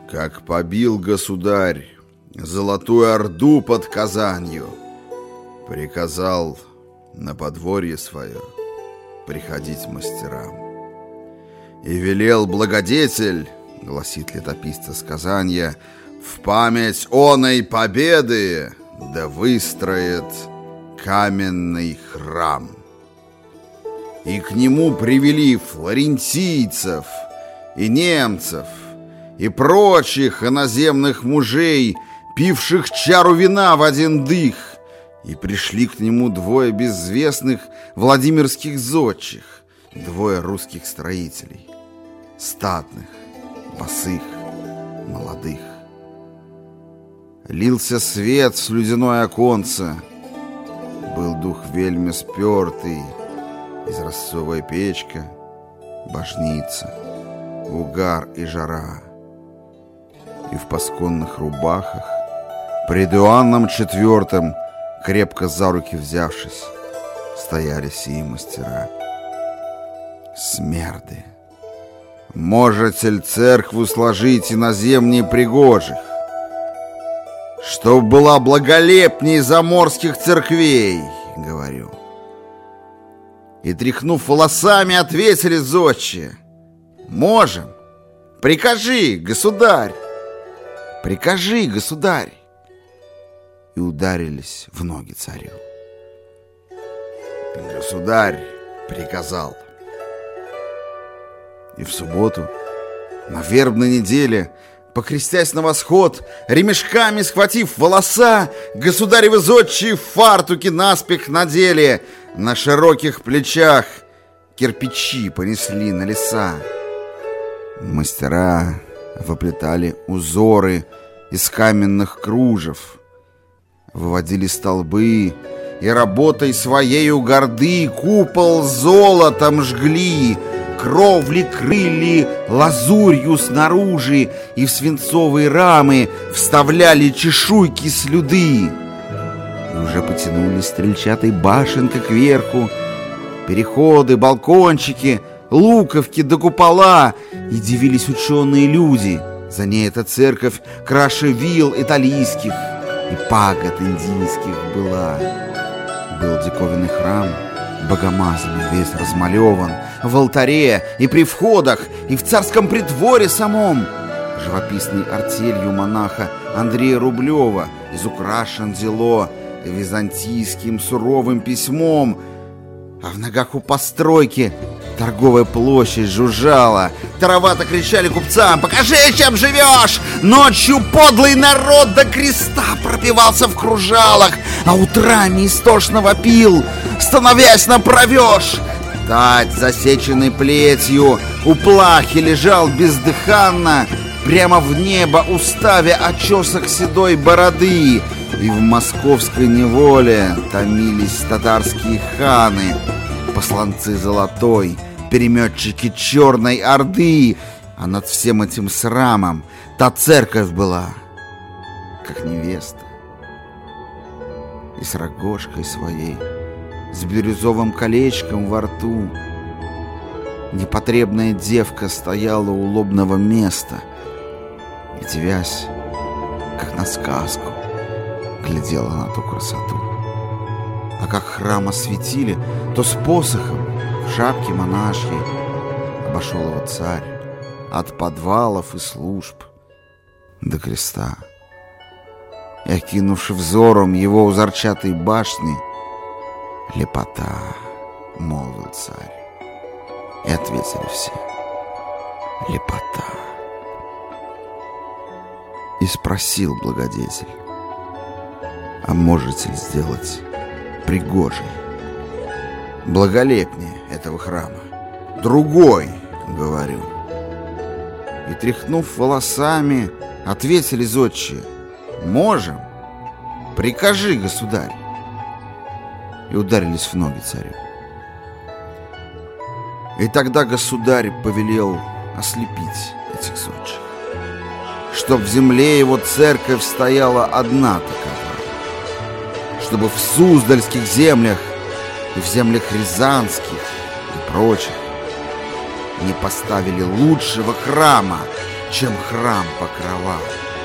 Как побил государь Золотую Орду под Казанью, приказал на подворье свое приходить мастерам. И велел благодетель, гласит летописца сказанья, в память оной победы да выстроит каменный храм. И к нему привели флорентийцев и немцев, и прочих иноземных мужей, пивших чару вина в один дых, и пришли к нему двое безвестных владимирских зодчих, двое русских строителей, статных, босых, молодых. Лился свет в слюдяное оконце, был дух вельми спертый, изразцовая печка, божница, угар и жара. И в пасконных рубахах, пред Иоанном IV, крепко за руки взявшись, стояли сии мастера. Смерды! Можете ли церкву сложить иноземней пригожих, чтоб была благолепней заморских церквей, говорю. И, тряхнув волосами, ответили зодчие: можем. Прикажи, государь. Прикажи, государь. И ударились в ноги царю. Государь приказал. И в субботу, на вербной неделе, покрестясь на восход, ремешками схватив волоса, государевы зодчие в фартуки наспех надели, на широких плечах кирпичи понесли на леса. Мастера выплетали узоры из каменных кружев, выводили столбы и работой своею горды купол золотом жгли, кровли крыли лазурью снаружи и в свинцовые рамы вставляли чешуйки слюды. И уже потянулись стрельчатой башенкой кверху, переходы, балкончики, луковки до купола, и дивились ученые люди. За ней эта церковь краше вилл италийских и пагод индийских была. Был диковинный храм, богомазами весь размалеван, в алтаре и при входах, и в царском притворе самом. Живописной артелью монаха Андрея Рублева изукрашен зело византийским суровым письмом, а в ногах у постройки торговая площадь жужжала. Таровато кричали купцам: «Покажи, чем живешь!» Ночью подлый народ до креста пропивался в кружалах, а утрами истошно вопил, становясь на провеж. Тать, засеченный плетью, у плахи лежал бездыханно, прямо в небо уставя очесок седой бороды. И в московской неволе томились татарские ханы, посланцы золотой, переметчики черной орды, а над всем этим срамом та церковь была, как невеста, и с рогожкой своей, с бирюзовым колечком во рту. Непотребная девка стояла у лобного места и, девясь, как на сказку, глядела на ту красоту. А как храм осветили, то с посохом в шапке монашьей обошел его царь от подвалов и служб до креста. И, окинувши взором его узорчатой башни: «Лепота», — молвил царь. И ответили все: «Лепота». И спросил благодетель: «А можете ли сделать пригожей, благолепнее этого храма? Другой, говорю». И, тряхнув волосами, ответили зодчие: «Можем. Прикажи, государь». И ударились в ноги царю. И тогда государь повелел ослепить этих зодчих, чтоб в земле его церковь стояла одна такова, чтобы в Суздальских землях и в землях Рязанских и прочих не поставили лучшего храма, чем храм Покрова.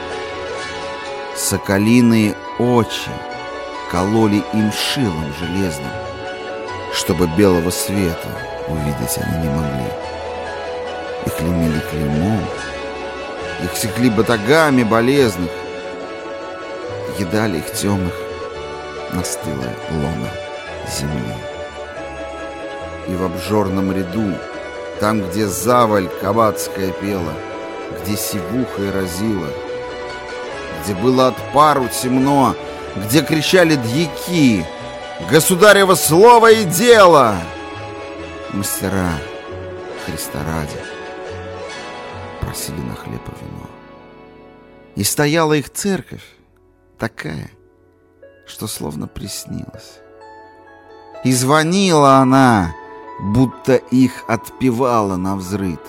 Соколиные очи кололи им шилом железным, чтобы белого света увидеть они не могли. Их клеймили клеймом, их секли батагами болезных, едали их темных настылая лона земли. И в обжорном ряду, там, где заваль кабацкая пела, где сивухой разила, где было от пару темно, где кричали дьяки: «Государево слово и дело!» Мастера Христа ради просили на хлеб и вино. И стояла их церковь такая, что словно приснилась. И звонила она, будто их отпевала навзрыд.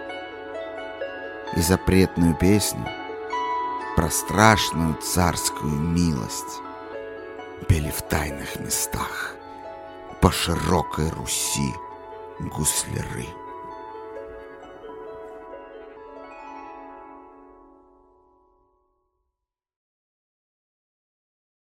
И запретную песню про страшную царскую милость пели в тайных местах по широкой Руси гусляры.